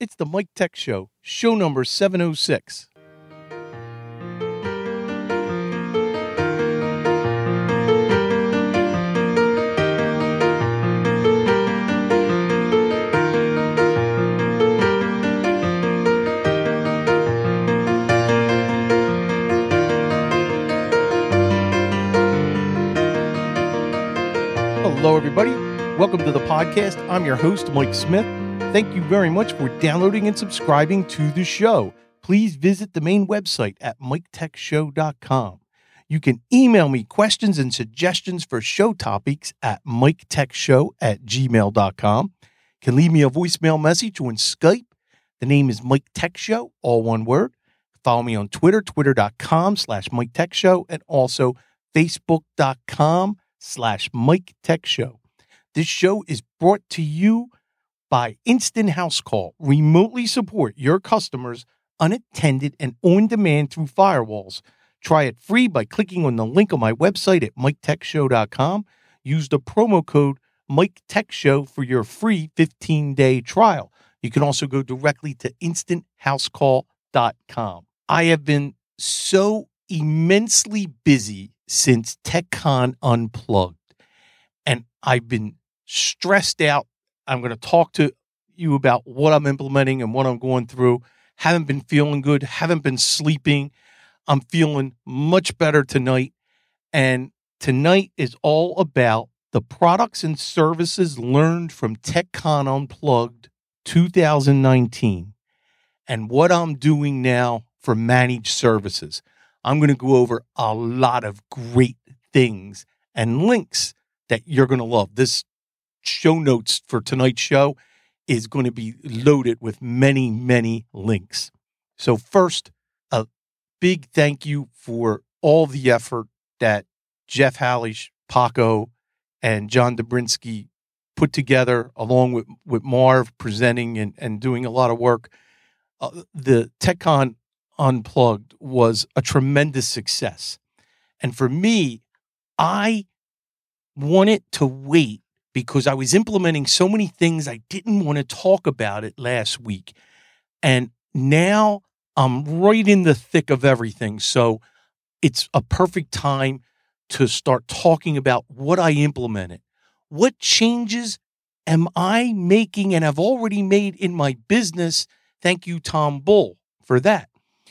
It's the Mike Tech Show, show number 706. Hello, everybody. Welcome to the podcast. I'm your host, Mike Smith. Thank you very much for downloading and subscribing to the show. Please visit the main website at miketechshow.com. You can email me questions and suggestions for show topics at miketechshow@gmail.com. You can leave me a voicemail message on Skype. The name is Mike Tech Show, all one word. Follow me on Twitter, twitter.com/Mike Tech Show, and also facebook.com/Mike Tech Show. This show is brought to you by Instant House Call. Remotely support your customers unattended and on demand through firewalls. Try it free by clicking on the link on my website at miketechshow.com. Use the promo code MikeTechShow for your free 15-day trial. You can also go directly to instanthousecall.com. I have been so immensely busy since TechCon Unplugged, and I've been stressed out. I'm going to talk to you about what I'm implementing and what I'm going through. Haven't been feeling good, haven't been sleeping. I'm feeling much better tonight, and tonight is all about the products and services learned from TechCon Unplugged 2019 and what I'm doing now for managed services. I'm going to go over a lot of great things and links that you're going to love. This show notes for tonight's show is going to be loaded with many, many links. So first, a big thank you for all the effort that Jeff Hallish, Paco, and John Dobrinsky put together, along with Marv presenting and doing a lot of work. The TechCon Unplugged was a tremendous success. And for me, I wanted to wait because I was implementing so many things I didn't want to talk about it last week. And now I'm right in the thick of everything. So it's a perfect time to start talking about what I implemented. What changes am I making and have already made in my business? Thank you, Tom Bull, for that.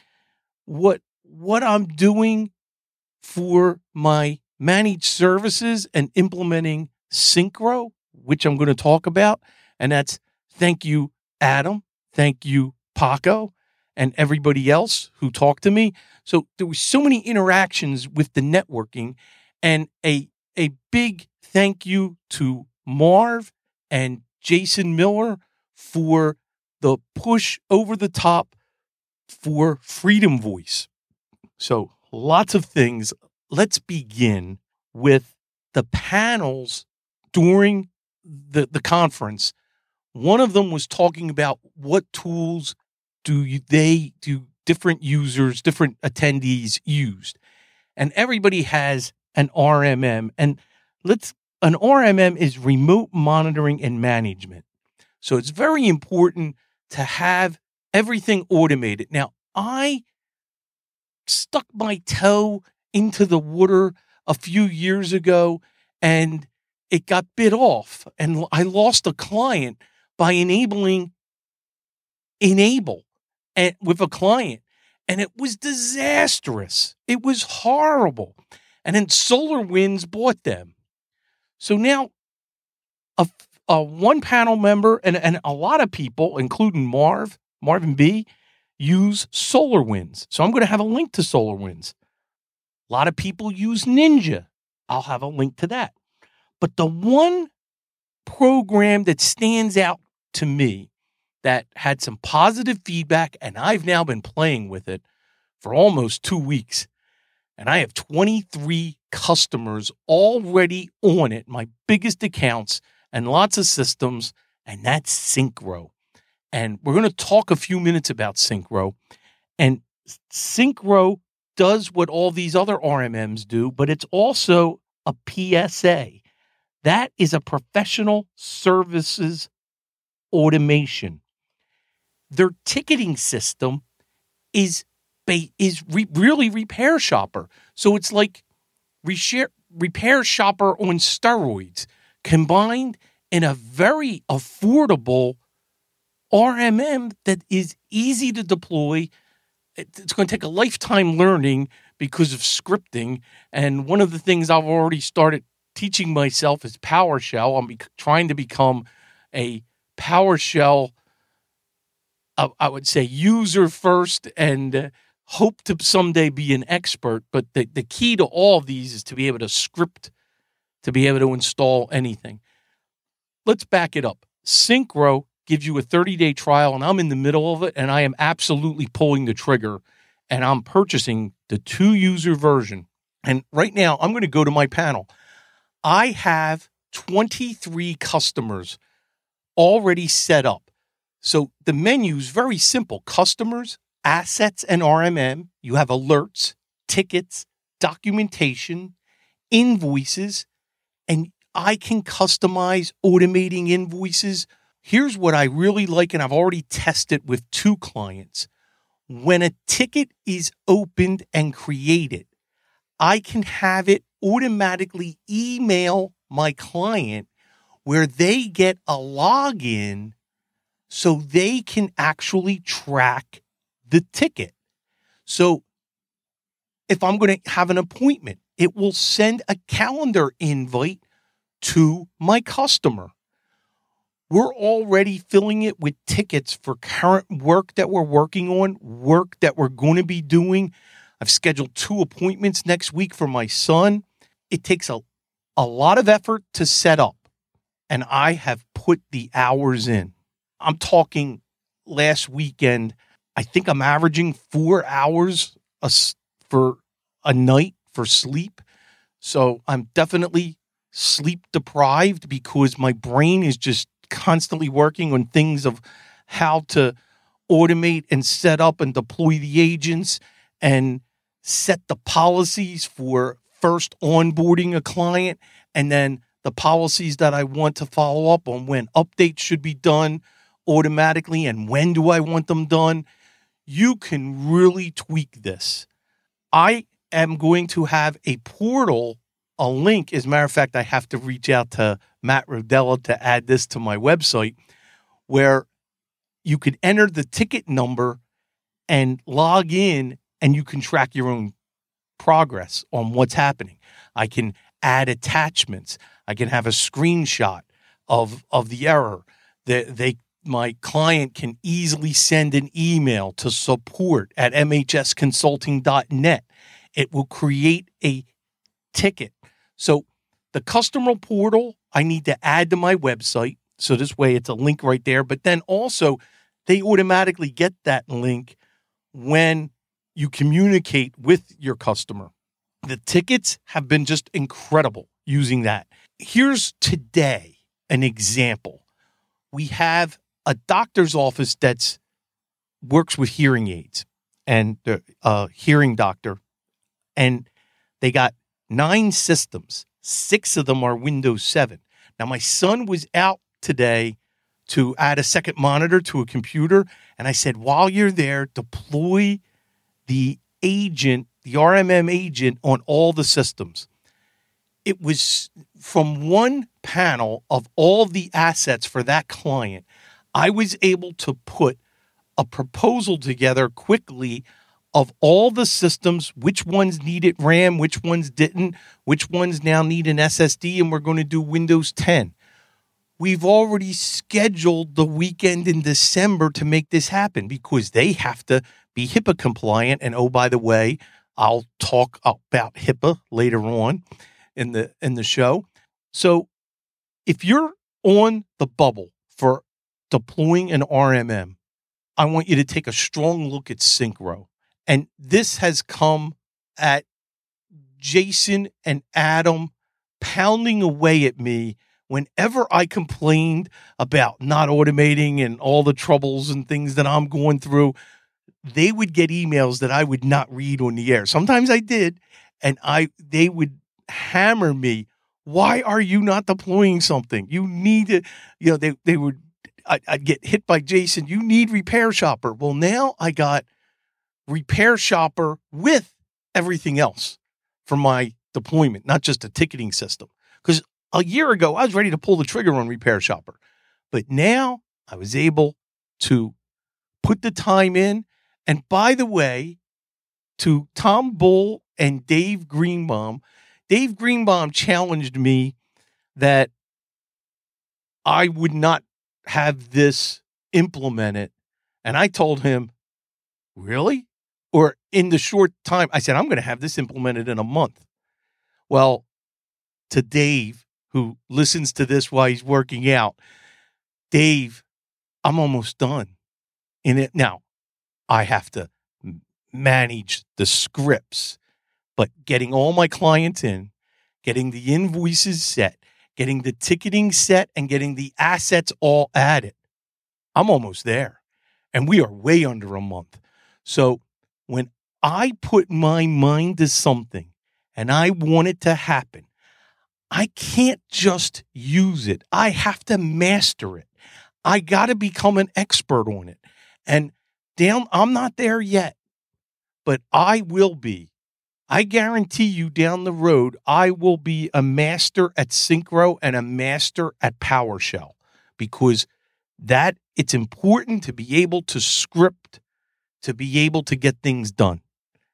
What I'm doing for my managed services and implementing Syncro, which I'm going to talk about. And that's thank you, Adam. Thank you, Paco, and everybody else who talked to me. So there were so many interactions with the networking, and a big thank you to Marv and Jason Miller for the push over the top for Freedom Voice. So lots of things. Let's begin with the panels during the conference. One of them was talking about what tools do different users, different attendees used. And everybody has an RMM. And an RMM is remote monitoring and management. So it's very important to have everything automated. Now, I stuck my toe into the water a few years ago, and it got bit off, and I lost a client by enable and with a client, and it was disastrous. It was horrible. And then SolarWinds bought them. So now a one panel member and a lot of people, including Marvin B, use SolarWinds. So I'm going to have a link to SolarWinds. A lot of people use Ninja. I'll have a link to that. But the one program that stands out to me that had some positive feedback, and I've now been playing with it for almost 2 weeks, and I have 23 customers already on it, my biggest accounts and lots of systems, and that's Syncro. And we're going to talk a few minutes about Syncro. And Syncro does what all these other RMMs do, but it's also a PSA. That is a professional services automation. their ticketing system is really Repair Shopper. So it's like Repair Shopper on steroids combined in a very affordable RMM that is easy to deploy. It's going to take a lifetime learning because of scripting. And one of the things I've already started teaching myself is PowerShell. I'm trying to become a PowerShell, I would say, user first, and hope to someday be an expert. But the key to all of these is to be able to script, to be able to install anything. Let's back it up. Syncro gives you a 30-day trial, and I'm in the middle of it, and I am absolutely pulling the trigger, and I'm purchasing the 2-user version. And right now, I'm going to go to my panel. I have 23 customers already set up. So the menu is very simple. Customers, assets, and RMM. You have alerts, tickets, documentation, invoices, and I can customize automating invoices. Here's what I really like, and I've already tested with 2 clients. When a ticket is opened and created, I can have it automatically email my client where they get a login so they can actually track the ticket. So if I'm going to have an appointment, it will send a calendar invite to my customer. We're already filling it with tickets for current work that we're working on, work that we're going to be doing. I've scheduled 2 appointments next week for my son. It takes a lot of effort to set up, and I have put the hours in. I'm talking last weekend, I think I'm averaging 4 hours for a night for sleep. So I'm definitely sleep deprived because my brain is just constantly working on things of how to automate and set up and deploy the agents and set the policies for first onboarding a client, and then the policies that I want to follow up on, when updates should be done automatically and when do I want them done. You can really tweak this. I am going to have a portal, a link. As a matter of fact, I have to reach out to Matt Rodella to add this to my website, where you can enter the ticket number and log in, and you can track your own progress on what's happening. I can add attachments. I can have a screenshot of the error. My client can easily send an email to support@mhsconsulting.net. It will create a ticket. So the customer portal, I need to add to my website. So this way it's a link right there. But then also they automatically get that link when you communicate with your customer. The tickets have been just incredible using that. Here's today an example. We have a doctor's office that's works with hearing aids, and the hearing doctor, and they got 9 systems. 6 of them are Windows 7. Now, my son was out today to add a second monitor to a computer, and I said, while you're there, deploy the agent, the RMM agent, on all the systems. It was from one panel of all the assets for that client. I was able to put a proposal together quickly of all the systems, which ones needed RAM, which ones didn't, which ones now need an SSD, and we're going to do Windows 10. We've already scheduled the weekend in December to make this happen because they have to be HIPAA compliant. And oh, by the way, I'll talk about HIPAA later on in the show. So if you're on the bubble for deploying an RMM, I want you to take a strong look at Syncro. And this has come at Jason and Adam pounding away at me whenever I complained about not automating and all the troubles and things that I'm going through. They would get emails that I would not read on the air. Sometimes I did, and they would hammer me. Why are you not deploying something? You need to, they would I'd get hit by Jason. You need Repair Shopper. Well, now I got Repair Shopper with everything else for my deployment, not just a ticketing system. Because a year ago, I was ready to pull the trigger on Repair Shopper. But now I was able to put the time in. And by the way, to Tom Bull and Dave Greenbaum challenged me that I would not have this implemented. And I told him, really? Or in the short time, I said, I'm going to have this implemented in a month. Well, to Dave, who listens to this while he's working out, Dave, I'm almost done in it. Now, I have to manage the scripts, but getting all my clients in, getting the invoices set, getting the ticketing set, and getting the assets all added, I'm almost there. And we are way under a month. So when I put my mind to something and I want it to happen, I can't just use it. I have to master it. I got to become an expert on it. And I'm not there yet, but I will be. I guarantee you down the road, I will be a master at Syncro and a master at PowerShell, because it's important to be able to script, to be able to get things done.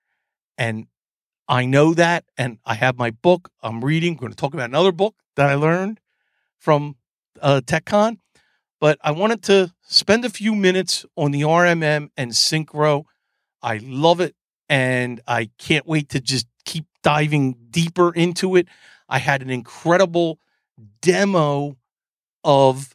And I know that, and I have my book I'm reading. I'm going to talk about another book that I learned from TechCon, but I wanted to spend a few minutes on the RMM and Syncro. I love it, and I can't wait to just keep diving deeper into it. I had an incredible demo of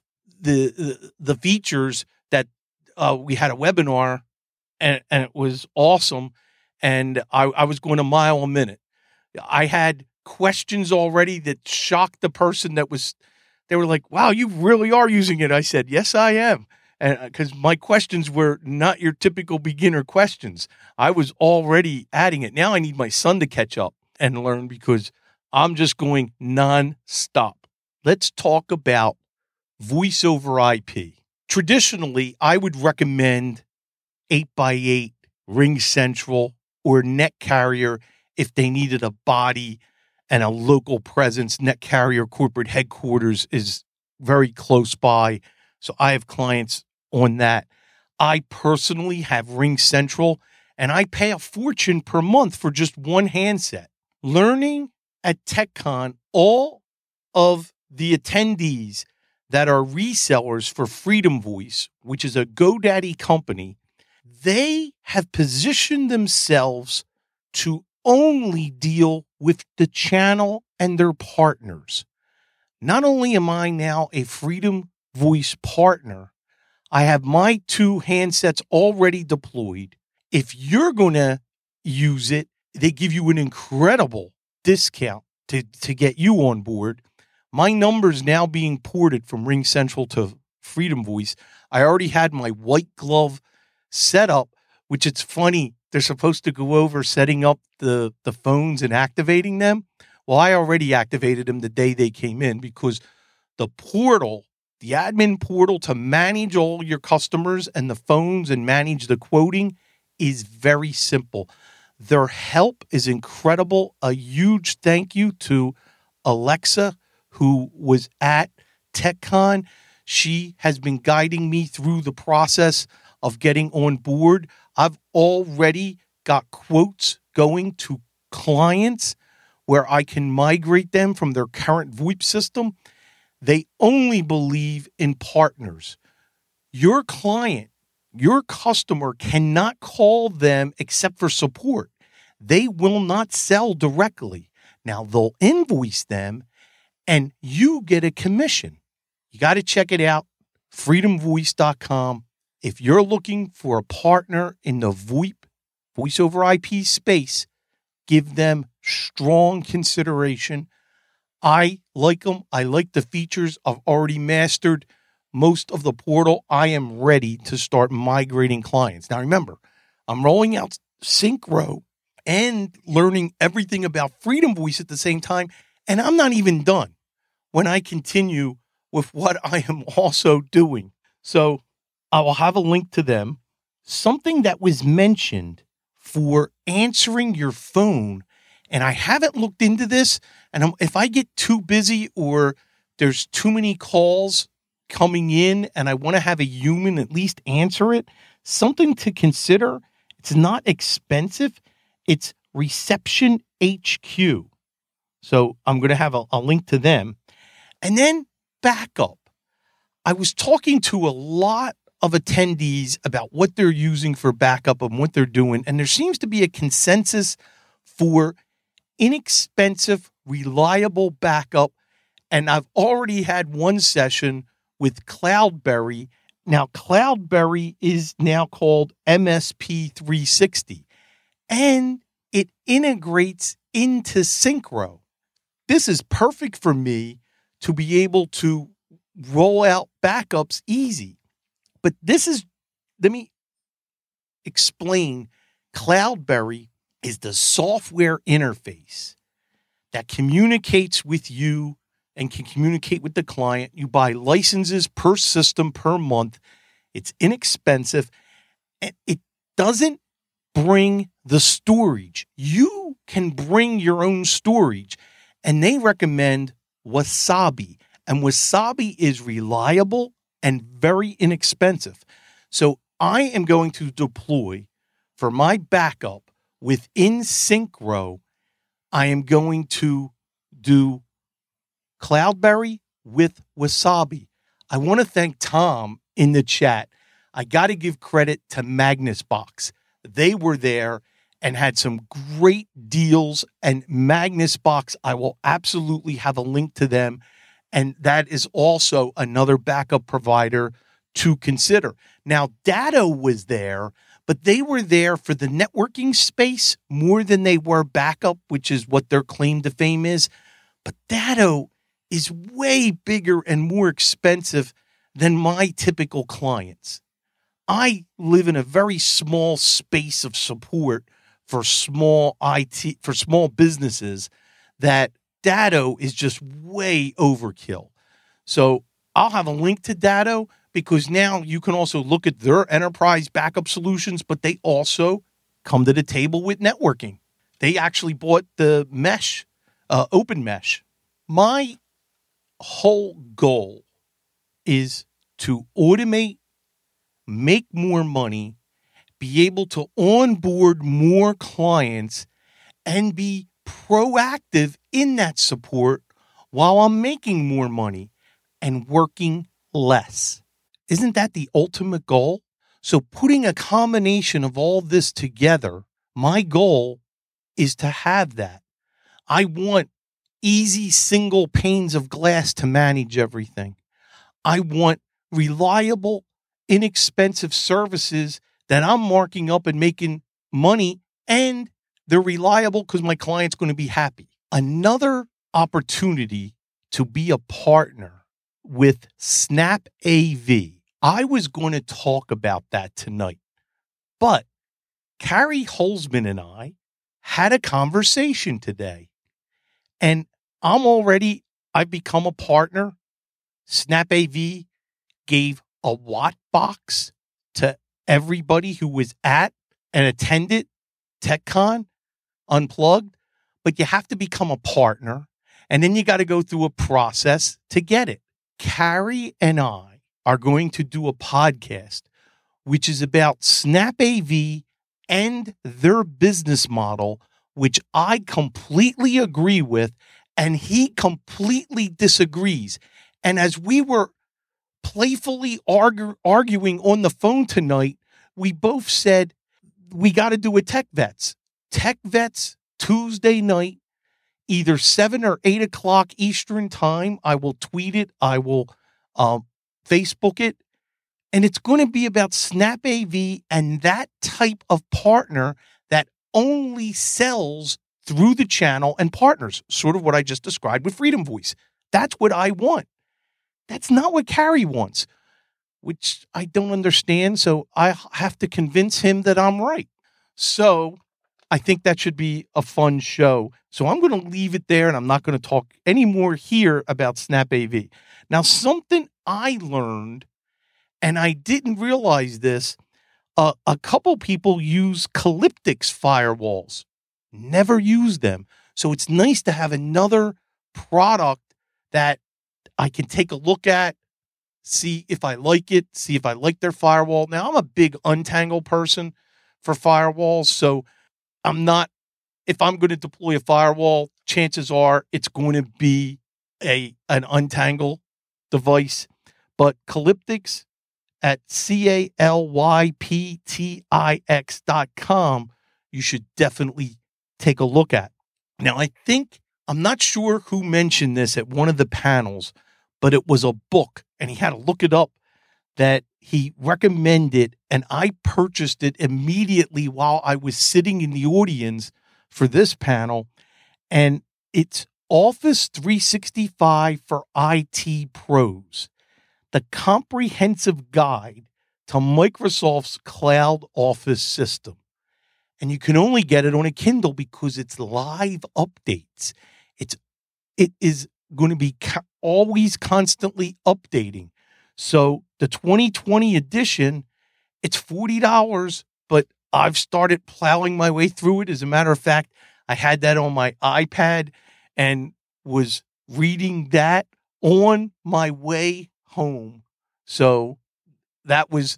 the features that we had a webinar, and it was awesome. And I was going a mile a minute. I had questions already that shocked the person they were like, wow, you really are using it. I said, yes, I am. And because my questions were not your typical beginner questions. I was already adding it. Now I need my son to catch up and learn, because I'm just going nonstop. Let's talk about voice over IP. Traditionally, I would recommend 8x8, RingCentral, or NetCarrier if they needed a body and a local presence. NetCarrier corporate headquarters is very close by, so I have clients on that. I personally have RingCentral, and I pay a fortune per month for just one handset. Learning at TechCon, all of the attendees that are resellers for Freedom Voice, which is a GoDaddy company, they have positioned themselves to only deal with the channel and their partners. Not only am I now a Freedom Voice partner, I have my 2 handsets already deployed. If you're going to use it, they give you an incredible discount to get you on board. My number's now being ported from RingCentral to Freedom Voice. I already had my white glove setup, which it's funny, they're supposed to go over setting up the phones and activating them. Well, I already activated them the day they came in, because the portal, the admin portal to manage all your customers and the phones and manage the quoting is very simple. Their help is incredible. A huge thank you to Alexa, who was at TechCon. She has been guiding me through the process of getting on board. I've already got quotes going to clients where I can migrate them from their current VoIP system. They only believe in partners. Your client, your customer cannot call them except for support. They will not sell directly. Now, they'll invoice them and you get a commission. You got to check it out, freedomvoice.com. If you're looking for a partner in the VoIP, voice over IP space, give them strong consideration. I like them. I like the features. I've already mastered most of the portal. I am ready to start migrating clients. Now, remember, I'm rolling out Syncro and learning everything about Freedom Voice at the same time, and I'm not even done when I continue with what I am also doing. So I will have a link to them. Something that was mentioned for answering your phone, and I haven't looked into this, and if I get too busy or there's too many calls coming in and I want to have a human at least answer it, something to consider. It's not expensive. It's Reception HQ. So I'm going to have a link to them. And then backup. I was talking to a lot of attendees about what they're using for backup and what they're doing. And there seems to be a consensus for inexpensive, reliable backup. And I've already had one session with Cloudberry. Now, Cloudberry is now called MSP 360, and it integrates into Syncro. This is perfect for me to be able to roll out backups easy. But let me explain. Cloudberry is the software interface that communicates with you and can communicate with the client. You buy licenses per system per month. It's inexpensive. And it doesn't bring the storage. You can bring your own storage. And they recommend Wasabi. And Wasabi is reliable and very inexpensive. So I am going to deploy for my backup within Syncro. I am going to do Cloudberry with Wasabi. I want to thank Tom in the chat. I got to give credit to Magnusbox. They were there and had some great deals. And Magnusbox, I will absolutely have a link to them. And that is also another backup provider to consider. Now, Datto was there, but they were there for the networking space more than they were backup, which is what their claim to fame is. But Datto is way bigger and more expensive than my typical clients. I live in a very small space of support for small IT, for small businesses, that Datto is just way overkill. So I'll have a link to Datto, because now you can also look at their enterprise backup solutions, but they also come to the table with networking. They actually bought the mesh, Open Mesh. My whole goal is to automate, make more money, be able to onboard more clients, and be proactive in that support while I'm making more money and working less. Isn't that the ultimate goal? So putting a combination of all this together, my goal is to have that. I want easy single panes of glass to manage everything. I want reliable, inexpensive services that I'm marking up and making money, and they're reliable because my client's going to be happy. Another opportunity to be a partner with Snap AV. I was going to talk about that tonight, but Carrie Holzman and I had a conversation today, and I've become a partner. Snap AV gave a Watt box to everybody who was at and attended TechCon Unplugged, but you have to become a partner, and then you got to go through a process to get it. Carrie and I are going to do a podcast which is about Snap AV and their business model, which I completely agree with, and he completely disagrees. And as we were playfully arguing on the phone tonight, we both said, we got to do a Tech Vets. Tech Vets Tuesday night, either 7 or 8 o'clock Eastern time. I will tweet it. I will Facebook it. And it's going to be about Snap AV and that type of partner that only sells through the channel and partners, sort of what I just described with Freedom Voice. That's what I want. That's not what Carrie wants, which I don't understand. So I have to convince him that I'm right. So I think that should be a fun show. So I'm going to leave it there, and I'm not going to talk anymore here about Snap AV. Now, something I learned, And I didn't realize this. A couple people use Calyptix firewalls. Never use them. So it's nice to have another product that I can take a look at, see if I like it, see if I like their firewall. Now, I'm a big Untangle person for firewalls, so if I'm going to deploy a firewall, chances are it's going to be an Untangle device. But Calyptix at CALYPTIX.com, you should definitely take a look at. Now, I'm not sure who mentioned this at one of the panels, but it was a book, and he had to look it up, that he recommended, and I purchased it immediately while I was sitting in the audience for this panel, and it's Office 365 for IT Pros, the comprehensive guide to Microsoft's cloud office system. And you can only get it on a Kindle because it's live updates. It is going to be always constantly updating. So the 2020 edition, it's $40, but I've started plowing my way through it. As a matter of fact, I had that on my iPad and was reading that on my way home. So that was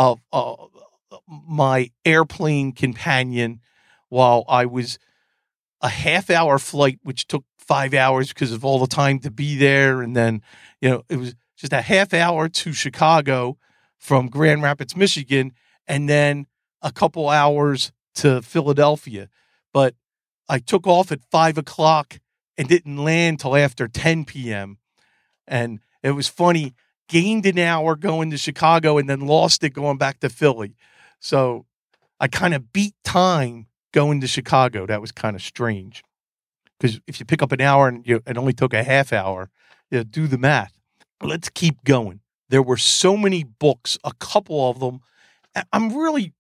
my airplane companion while I was a half-hour flight, which took 5 hours because of all the time to be there. And then, it was just a half hour to Chicago from Grand Rapids, Michigan, and then a couple hours to Philadelphia. But I took off at 5 o'clock and didn't land till after 10 p.m. And it was funny, gained an hour going to Chicago and then lost it going back to Philly. So I kind of beat time going to Chicago. That was kind of strange. Because if you pick up an hour and it only took a half hour, do the math. Let's keep going. There were so many books, a couple of them. I'm really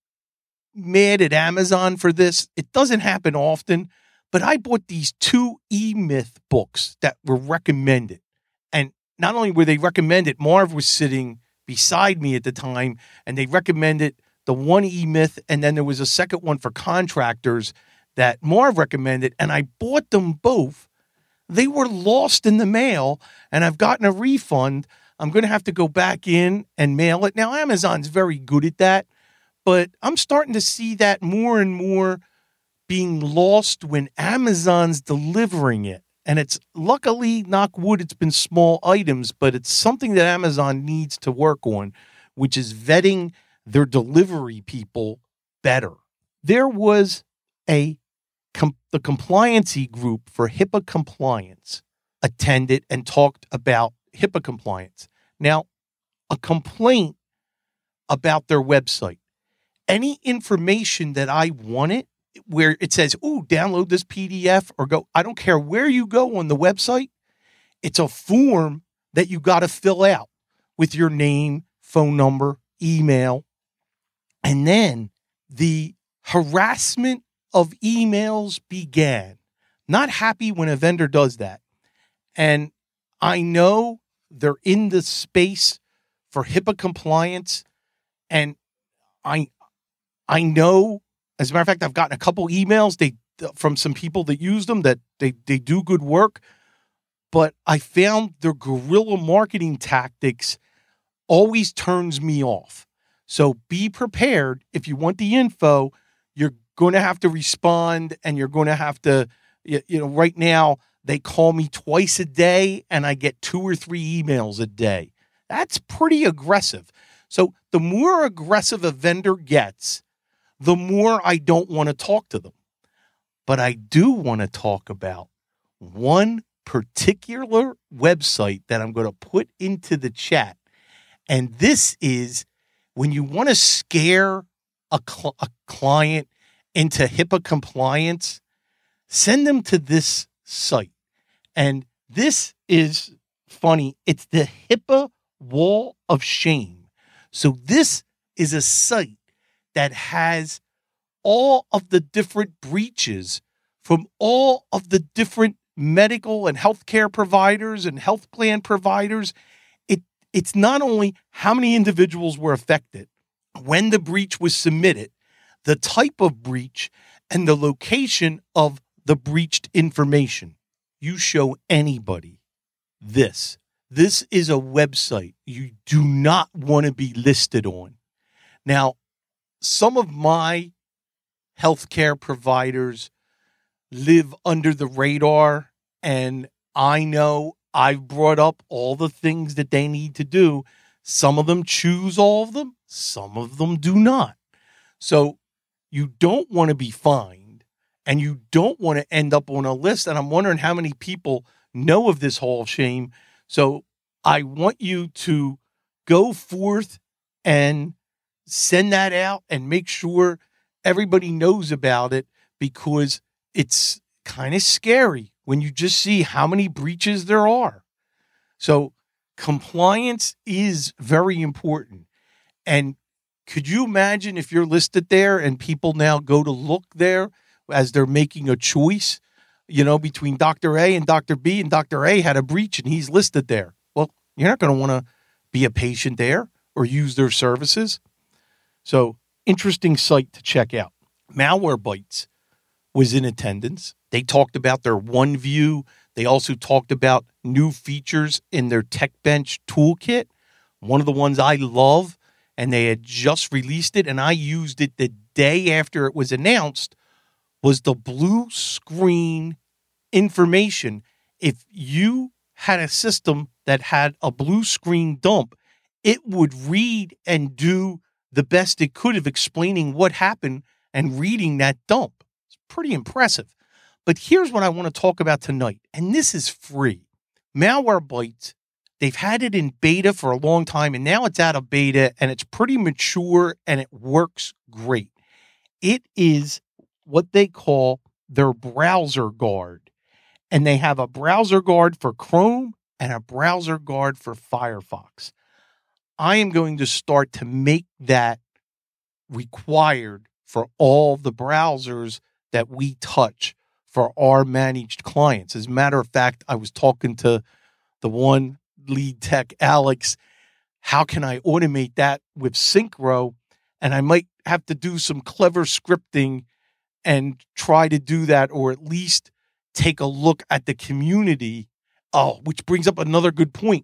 mad at Amazon for this. It doesn't happen often, but I bought these 2 E-Myth books that were recommended. And not only were they recommended, Marv was sitting beside me at the time, and they recommended the one E-Myth, and then there was a second one for contractors that Marv recommended, and I bought them both. They were lost in the mail, and I've gotten a refund. I'm going to have to go back in and mail it. Now, Amazon's very good at that, but I'm starting to see that more and more being lost when Amazon's delivering it. And it's luckily, knock wood, it's been small items, but it's something that Amazon needs to work on, which is vetting their delivery people better. There was the compliancy group for HIPAA compliance attended and talked about HIPAA compliance. Now, a complaint about their website. Any information that I wanted where it says, download this PDF or go, I don't care where you go on the website. It's a form that you got to fill out with your name, phone number, email. And then the harassment of emails began. Not happy when a vendor does that. And I know they're in the space for HIPAA compliance. And I know, as a matter of fact, I've gotten a couple emails from some people that use them that they do good work. But I found their guerrilla marketing tactics always turns me off. So be prepared. If you want the info, you're going to have to respond, and you're going to have to, right now they call me twice a day and I get 2 or 3 emails a day. That's pretty aggressive. So the more aggressive a vendor gets, the more I don't want to talk to them. But I do want to talk about one particular website that I'm going to put into the chat. And this is when you want to scare a client into HIPAA compliance, send them to this site. And this is funny. It's the HIPAA Wall of Shame. So this is a site that has all of the different breaches from all of the different medical and healthcare providers and health plan providers. it's not only how many individuals were affected, when the breach was submitted, the type of breach, and the location of the breached information. You show anybody this. This is a website you do not want to be listed on. Now, some of my healthcare providers live under the radar, and I know I've brought up all the things that they need to do. Some of them choose all of them. Some of them do not. So you don't want to be fined, and you don't want to end up on a list. And I'm wondering how many people know of this Hall of Shame. So I want you to go forth and send that out and make sure everybody knows about it, because it's kind of scary when you just see how many breaches there are. So compliance is very important. And could you imagine if you're listed there and people now go to look there as they're making a choice, between Dr. A and Dr. B, and Dr. A had a breach and he's listed there. Well, you're not going to want to be a patient there or use their services. So interesting site to check out. Malwarebytes was in attendance. They talked about their OneView. They also talked about new features in their TechBench toolkit. One of the ones I love, and they had just released it, and I used it the day after it was announced, was the blue screen information. If you had a system that had a blue screen dump, it would read and do the best it could of explaining what happened and reading that dump. It's pretty impressive. But here's what I want to talk about tonight, and this is free. Malwarebytes, they've had it in beta for a long time, and now it's out of beta, and it's pretty mature, and it works great. It is what they call their browser guard, and they have a browser guard for Chrome and a browser guard for Firefox. I am going to start to make that required for all the browsers that we touch for our managed clients. As a matter of fact, I was talking to the one lead tech, Alex. How can I automate that with Syncro? And I might have to do some clever scripting and try to do that, or at least take a look at the community. Which brings up another good point.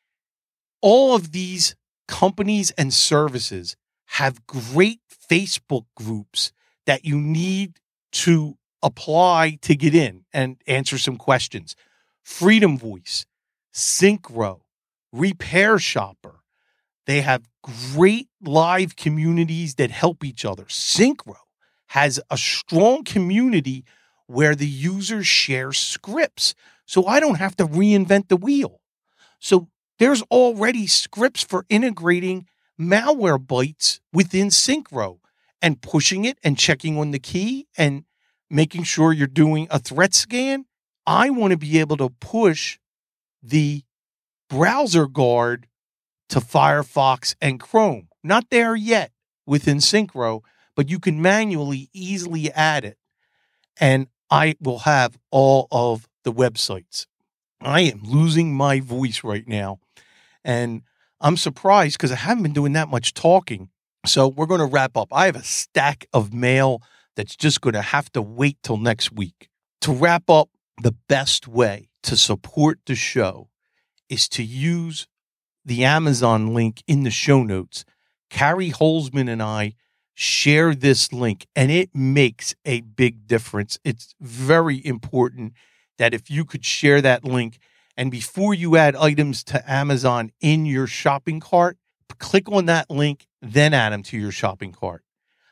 All of these companies and services have great Facebook groups that you need to apply to get in and answer some questions. Freedom Voice, Syncro, Repair Shopper. They have great live communities that help each other. Syncro has a strong community where the users share scripts, so I don't have to reinvent the wheel. So there's already scripts for integrating Malwarebytes within Syncro and pushing it and checking on the key and making sure you're doing a threat scan. I want to be able to push the browser guard to Firefox and Chrome. Not there yet within Syncro, but you can manually easily add it. And I will have all of the websites. I am losing my voice right now. And I'm surprised because I haven't been doing that much talking. So we're going to wrap up. I have a stack of mail that's just going to have to wait till next week. To wrap up, the best way to support the show is to use the Amazon link in the show notes. Carrie Holzman and I share this link, and it makes a big difference. It's very important that if you could share that link, and before you add items to Amazon in your shopping cart, click on that link, then add them to your shopping cart.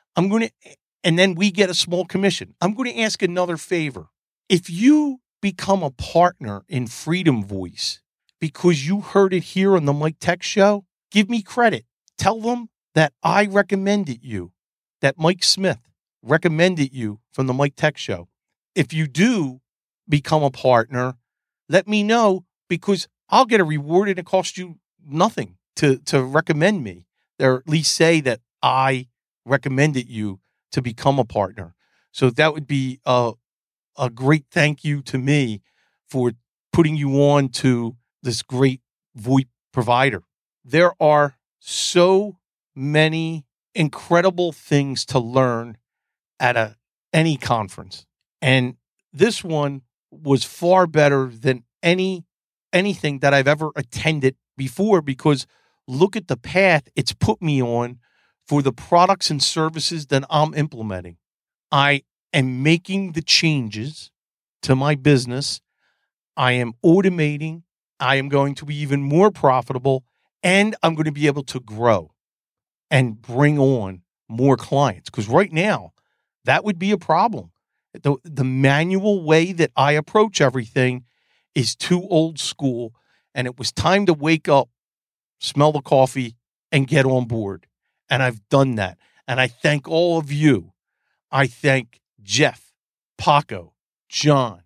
And then we get a small commission. I'm going to ask another favor. If you become a partner in Freedom Voice because you heard it here on the Mike Tech Show, give me credit. Tell them that I recommended you, that Mike Smith recommended you from the Mike Tech Show. If you do become a partner, let me know, because I'll get a reward and it costs you nothing to recommend me, or at least say that I recommended you to become a partner. So that would be a great thank you to me for putting you on to this great VoIP provider. there are so many incredible things to learn at any conference. And this one was far better than anything that I've ever attended before, because look at the path it's put me on for the products and services that I'm implementing. I am making the changes to my business. I am automating. I am going to be even more profitable, and I'm going to be able to grow and bring on more clients. Because right now, that would be a problem. The manual way that I approach everything is too old school, and it was time to wake up, smell the coffee, and get on board. And I've done that. And I thank all of you. I thank Jeff, Paco, John,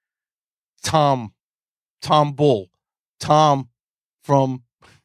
Tom Bull, Tom from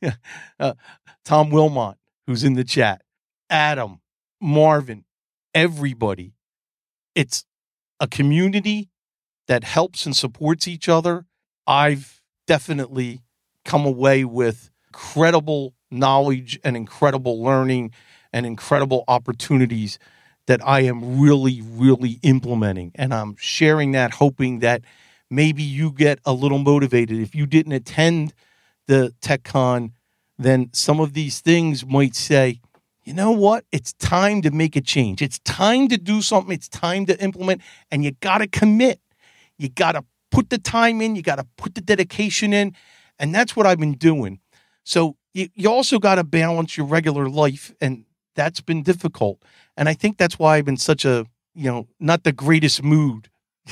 Tom Wilmot, who's in the chat, Adam, Marvin, everybody. It's a community that helps and supports each other. I've definitely come away with incredible knowledge and incredible learning and incredible opportunities that I am really, really implementing. And I'm sharing that, hoping that maybe you get a little motivated. If you didn't attend the TechCon, then some of these things might say, you know what? It's time to make a change. It's time to do something. It's time to implement, and you got to commit. You got to put the time in. You got to put the dedication in, and that's what I've been doing. So you also got to balance your regular life, and that's been difficult. And I think that's why I've been such a, not the greatest mood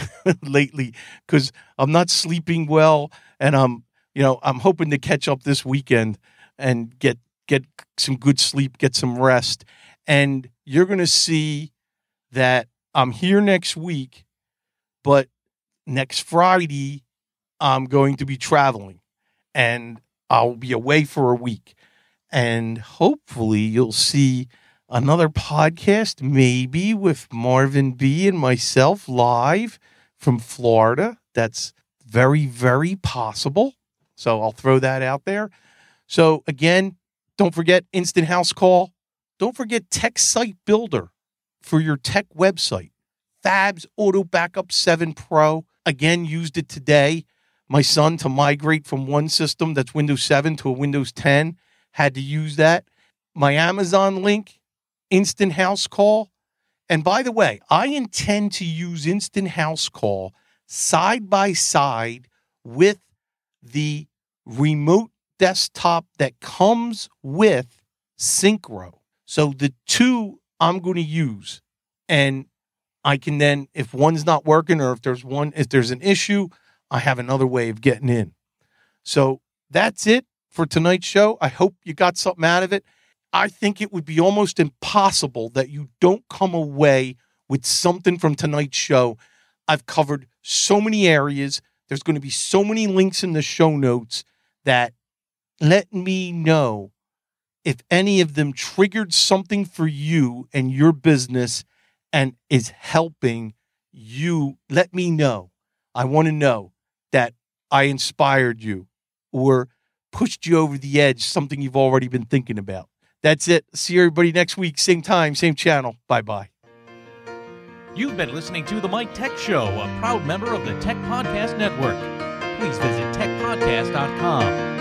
lately, because I'm not sleeping well, and I'm hoping to catch up this weekend and get some good sleep, get some rest. And you're going to see that I'm here next week, but next Friday I'm going to be traveling, and I'll be away for a week. And hopefully you'll see another podcast, maybe with Marvin B. and myself live from Florida. That's very, very possible. So I'll throw that out there. So again, don't forget Instant House Call. Don't forget Tech Site Builder for your tech website. Fabs Auto Backup 7 Pro. Again, used it today. My son, to migrate from one system that's Windows 7 to a Windows 10, had to use that. My Amazon link, Instant House Call. And by the way, I intend to use Instant House Call side by side with the remote desktop that comes with Syncro. So the two I'm going to use, and I can then, if one's not working, or if there's an issue, I have another way of getting in. So that's it for tonight's show. I hope you got something out of it. I think it would be almost impossible that you don't come away with something from tonight's show. I've covered so many areas. There's going to be so many links in the show notes that let me know if any of them triggered something for you and your business and is helping you. Let me know. I want to know that I inspired you or pushed you over the edge, something you've already been thinking about. That's it. See everybody next week. Same time, same channel. Bye-bye. You've been listening to The Mike Tech Show, a proud member of the Tech Podcast Network. Please visit techpodcast.com.